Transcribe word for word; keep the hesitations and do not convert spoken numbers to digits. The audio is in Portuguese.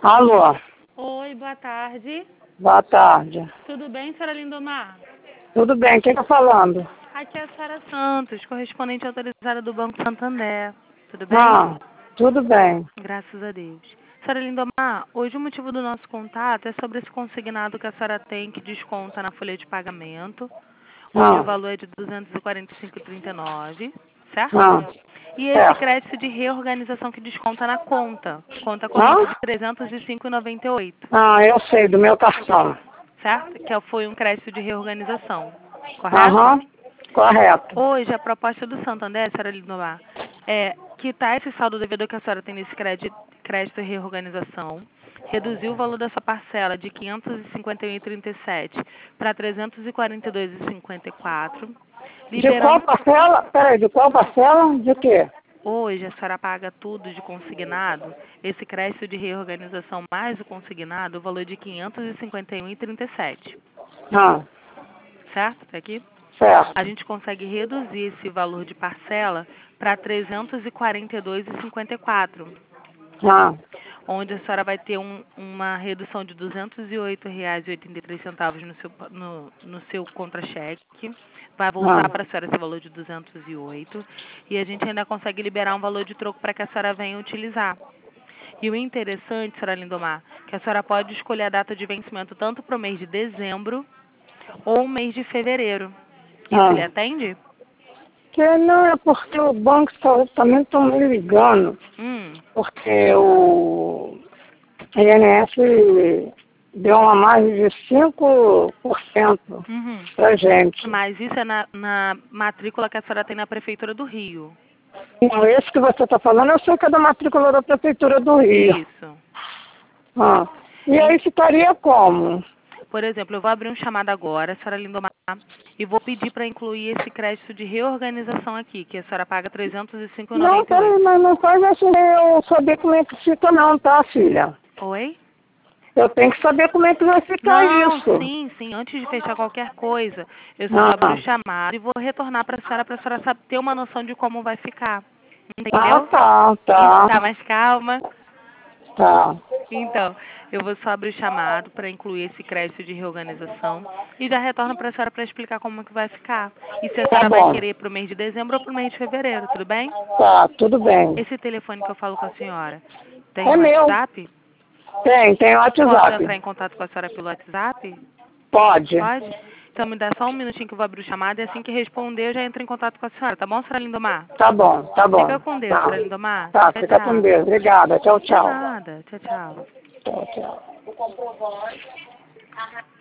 Alô, Oi, boa tarde. boa tarde. Tudo bem, senhora Lindomar? Tudo bem, quem está falando? Aqui é a Sara Santos, correspondente autorizada do Banco Santander. Tudo bem? Ah, tudo bem. Graças a Deus. Senhora Lindomar, hoje o motivo do nosso contato é sobre esse consignado que a senhora tem que desconta na folha de pagamento, onde o Ah, valor é de duzentos e quarenta e cinco reais e trinta e nove centavos, certo? ah, E esse certo. crédito de reorganização que desconta na conta, conta corrente de Ah? trezentos e cinco reais e noventa e oito centavos. Ah, eu sei, do meu cartão. Certo? Que foi um crédito de reorganização, correto? Aham, correto. Hoje, a proposta do Santander, senhora Lindomar, é quitar esse saldo devedor que a senhora tem nesse crédito, crédito e reorganização, reduzir o valor da sua parcela de quinhentos e cinquenta e um reais e trinta e sete centavos para trezentos e quarenta e dois reais e cinquenta e quatro centavos, De qual liberando... parcela? Peraí, de qual parcela? De quê? Hoje, a senhora paga tudo de consignado, esse crédito de reorganização mais o consignado, o valor de quinhentos e cinquenta e um reais e trinta e sete centavos. Ah, Certo? Tá aqui? A certo. gente consegue reduzir esse valor de parcela para trezentos e quarenta e dois reais e cinquenta e quatro centavos, Ah, onde a senhora vai ter um, uma redução de duzentos e oito reais e oitenta e três centavos no seu, no, no seu contra-cheque. Vai voltar ah, para a senhora esse valor de duzentos e oito e a gente ainda consegue liberar um valor de troco para que a senhora venha utilizar. E o interessante, senhora Lindomar, que a senhora pode escolher a data de vencimento tanto para o mês de dezembro ou o mês de fevereiro. Isso lhe ah. atende? Que não é porque o banco só- também estão me ligando, Hum. porque o I N S deu uma margem de cinco por cento Uhum. pra gente. Mas isso é na, na matrícula que a senhora tem na Prefeitura do Rio. Então, esse que você está falando, eu sei que é da matrícula da Prefeitura do Rio. Isso. Ah. E E, aí ficaria como? por exemplo, eu vou abrir um chamado agora, senhora Lindomar, e vou pedir para incluir esse crédito de reorganização aqui, que a senhora paga trezentos e cinco reais e Não, noventa e peraí, oito mas não faz assim eu saber como é que fica não, tá, filha? centavos. Oi? Eu tenho que saber como é que vai ficar Não, isso. sim, sim. Antes de fechar qualquer coisa, eu só abro o Ah, chamado e vou retornar para a senhora, para a senhora saber- ter uma noção de como vai ficar. ah Entendeu? tá, Tá tá, mais calma? tá. Então, eu vou só abrir o chamado para incluir esse crédito de reorganização e já retorno para a senhora para explicar como que vai ficar. E se a Tá senhora vai bom. querer para o mês de dezembro ou para o mês de fevereiro, tudo bem? Tá, tudo bem. Esse telefone que eu falo com a senhora tem É um meu. WhatsApp? Tem, tem Posso entrar WhatsApp. em contato com a senhora pelo WhatsApp? Pode. Pode? Então me dá só um minutinho que eu vou abrir o chamado e assim que responder eu já entro em contato com a senhora, tá bom, senhora Lindomar? Tá bom, tá Fica bom. com Deus, Tá. senhora Lindomar. Tá, Tchau, fica com tchau. Deus. Obrigada. Tchau, De tchau. nada. Tchau, tchau. Tchau, tchau.